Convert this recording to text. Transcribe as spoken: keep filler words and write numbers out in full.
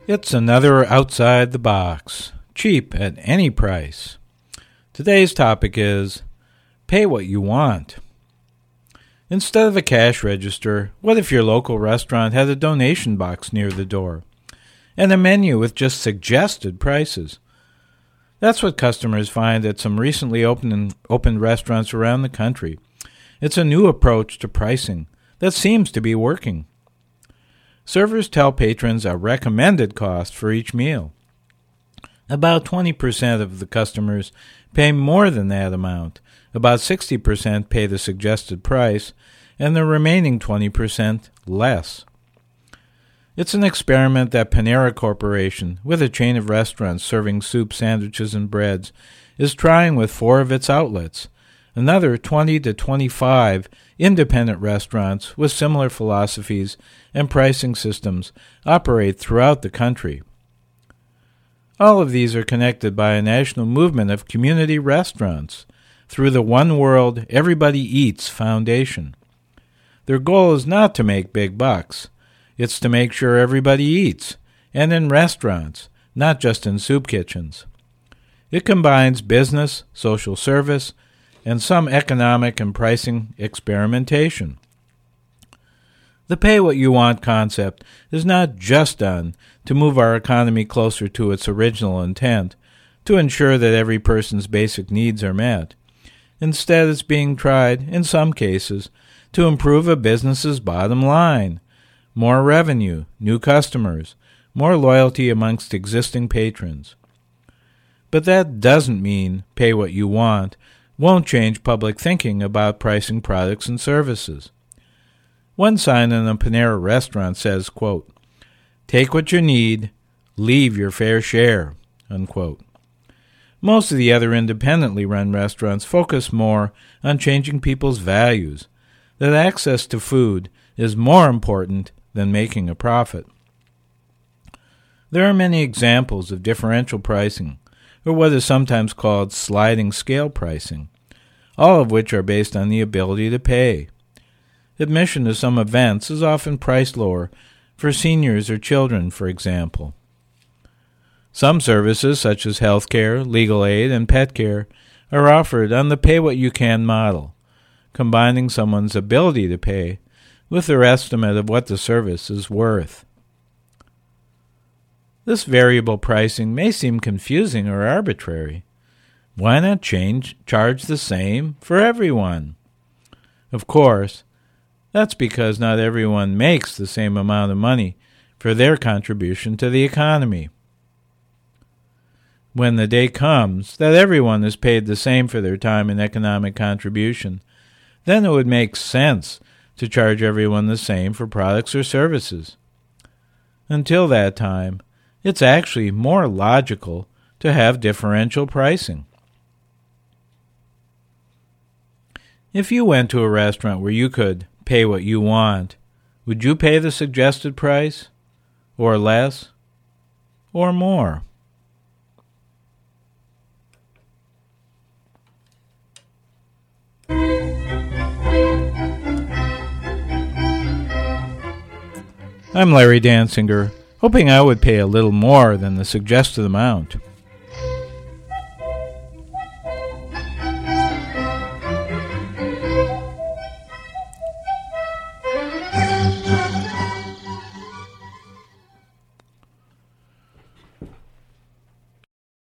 It's another Outside the Box, cheap at any price. Today's topic is pay what you want. Instead of a cash register, what if your local restaurant had a donation box near the door and a menu with just suggested prices? That's what customers find at some recently opened, opened restaurants around the country. It's a new approach to pricing that seems to be working. Servers tell patrons a recommended cost for each meal. About twenty percent of the customers pay more than that amount. About sixty percent pay the suggested price, and the remaining twenty percent less. It's an experiment that Panera Corporation, with a chain of restaurants serving soup, sandwiches, and breads, is trying with four of its outlets. Another twenty to twenty-five independent restaurants with similar philosophies and pricing systems operate throughout the country. All of these are connected by a national movement of community restaurants through the One World Everybody Eats Foundation. Their goal is not to make big bucks. It's to make sure everybody eats, and in restaurants, not just in soup kitchens. It combines business, social service, and some economic and pricing experimentation. The pay-what-you-want concept is not just done to move our economy closer to its original intent, to ensure that every person's basic needs are met. Instead, it's being tried, in some cases, to improve a business's bottom line. More revenue, new customers, more loyalty amongst existing patrons. But that doesn't mean pay what you want won't change public thinking about pricing products and services. One sign in a Panera restaurant says, quote, "Take what you need, leave your fair share," unquote. Most of the other independently run restaurants focus more on changing people's values, that access to food is more important than making a profit. There are many examples of differential pricing, or what is sometimes called sliding scale pricing, all of which are based on the ability to pay. Admission to some events is often priced lower for seniors or children, for example. Some services, such as health care, legal aid, and pet care, are offered on the pay-what-you-can model, combining someone's ability to pay with their estimate of what the service is worth. This variable pricing may seem confusing or arbitrary. Why not change, charge the same for everyone? Of course, that's because not everyone makes the same amount of money for their contribution to the economy. When the day comes that everyone is paid the same for their time and economic contribution, then it would make sense to charge everyone the same for products or services. Until that time, it's actually more logical to have differential pricing. If you went to a restaurant where you could pay what you want, would you pay the suggested price, or less, or more? I'm Larry Dansinger, hoping I would pay a little more than the suggested amount.